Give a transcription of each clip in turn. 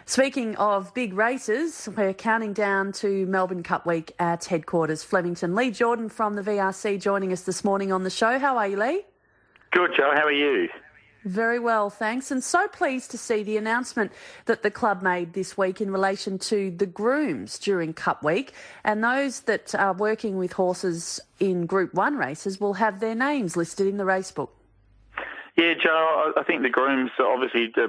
Speaking of big races, we're counting down to Melbourne Cup Week at headquarters, Flemington. Lee Jordan from the VRC joining us this morning on the show. How are you, Lee? Good, Joe. How are you? Very well, thanks. And so pleased to see the announcement that the club made this week in relation to the grooms during Cup Week. And those that are working with horses in Group 1 races will have their names listed in the race book. Yeah, Joe. I think the grooms, obviously, the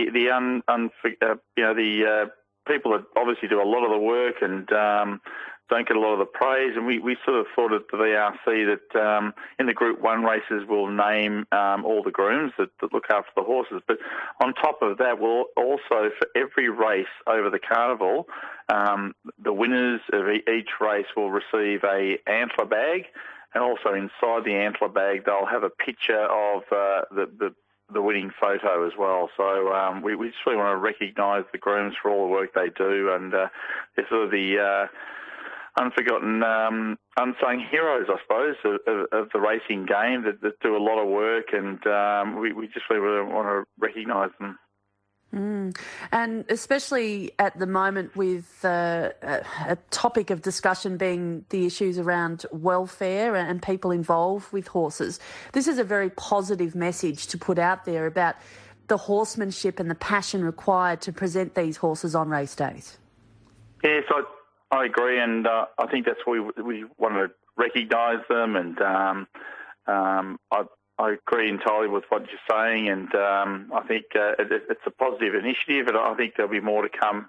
people that obviously do a lot of the work and don't get a lot of the praise. And we sort of thought at the VRC that in the Group 1 races we'll name all the grooms that look after the horses. But on top of that, we'll also, for every race over the carnival, the winners of each race will receive a antler bag. And also inside the antler bag, they'll have a picture of the winning photo as well. So we just really want to recognise the grooms for all the work they do, and they're sort of the unforgotten, unsung heroes, I suppose, of the racing game that do a lot of work, and we just really want to recognise them. And especially at the moment with a topic of discussion being the issues around welfare and people involved with horses, this is a very positive message to put out there about the horsemanship and the passion required to present these horses on race days. Yes, I agree, and I think that's why we want to recognise them, and I agree entirely with what you're saying, and I think it's a positive initiative, and I think there'll be more to come.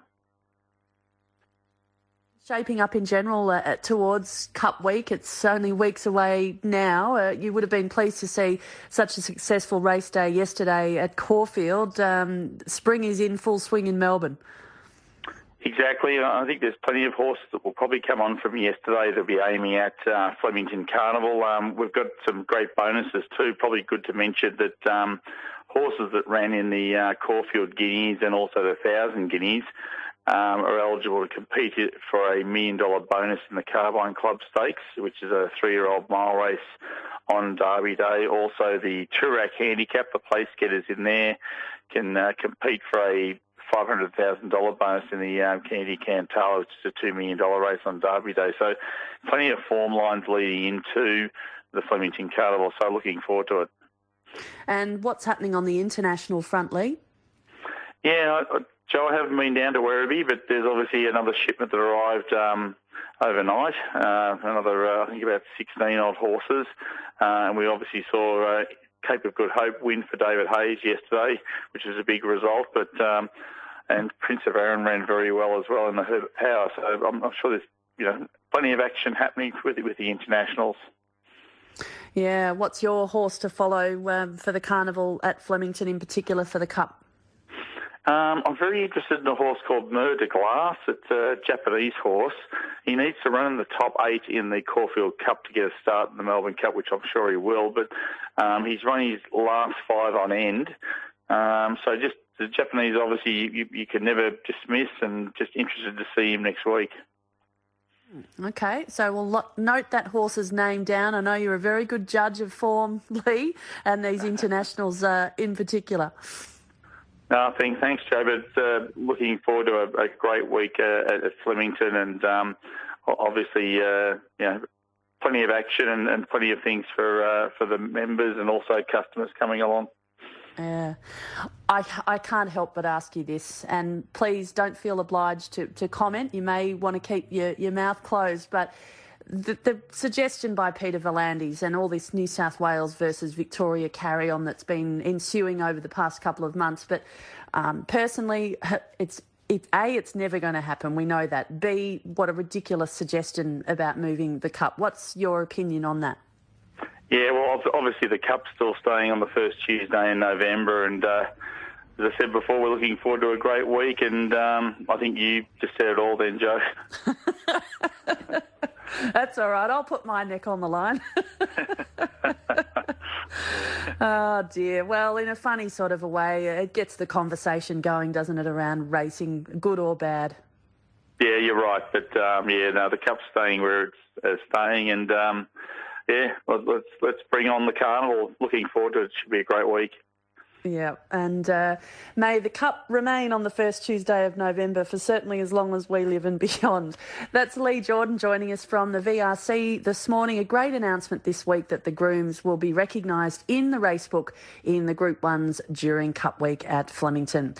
Shaping up in general towards Cup Week, it's only weeks away now. You would have been pleased to see such a successful race day yesterday at Caulfield. Spring is in full swing in Melbourne. Exactly. I think there's plenty of horses that will probably come on from yesterday that'll be aiming at Flemington Carnival. We've got some great bonuses too. Probably good to mention that horses that ran in the Caulfield Guineas and also the 1,000 Guineas are eligible to compete for $1 million bonus in the Carbine Club Stakes, which is a 3-year-old mile race on Derby Day. Also, the Toorak Handicap, the place getters in there, can compete for a $500,000 bonus in the Kennedy Cantala, which is a $2 million race on Derby Day. So plenty of form lines leading into the Flemington Carnival, so looking forward to it. And what's happening on the international front, Lee? Yeah, Joe, I haven't been down to Werribee, but there's obviously another shipment that arrived overnight, I think about 16 odd horses, and we obviously saw Cape of Good Hope win for David Hayes yesterday, which is a big result, but and Prince of Arran ran very well as well in the Herbert Power, so I'm sure there's plenty of action happening with the internationals. Yeah, what's your horse to follow for the carnival at Flemington, in particular for the Cup? I'm very interested in a horse called Mer de Glace. It's a Japanese horse. He needs to run in the top 8 in the Caulfield Cup to get a start in the Melbourne Cup, which I'm sure he will, but he's run his last 5 on end. So just the Japanese, obviously, you can never dismiss, and just interested to see him next week. Okay, so we'll note that horse's name down. I know you're a very good judge of form, Lee, and these internationals in particular. No, thanks, Joe. But looking forward to a great week at Flemington, and obviously, plenty of action and plenty of things for the members and also customers coming along. Yeah, I can't help but ask you this, and please don't feel obliged to comment. You may want to keep your mouth closed, but the suggestion by Peter V'landys and all this New South Wales versus Victoria carry-on that's been ensuing over the past couple of months, but personally, it's never going to happen. We know that. B, what a ridiculous suggestion about moving the Cup. What's your opinion on that? Yeah, well, obviously the Cup's still staying on the first Tuesday in November, and as I said before, we're looking forward to a great week, and I think you just said it all then, Joe. That's all right. I'll put my neck on the line. Oh, dear. Well, in a funny sort of a way, it gets the conversation going, doesn't it, around racing, good or bad? Yeah, you're right. But, the Cup's staying where it's staying, and, let's bring on the carnival. Looking forward to it. It should be a great week. Yeah, and may the Cup remain on the first Tuesday of November for certainly as long as we live and beyond. That's Lee Jordan joining us from the VRC this morning. A great announcement this week that the grooms will be recognised in the racebook in the Group 1s during Cup Week at Flemington.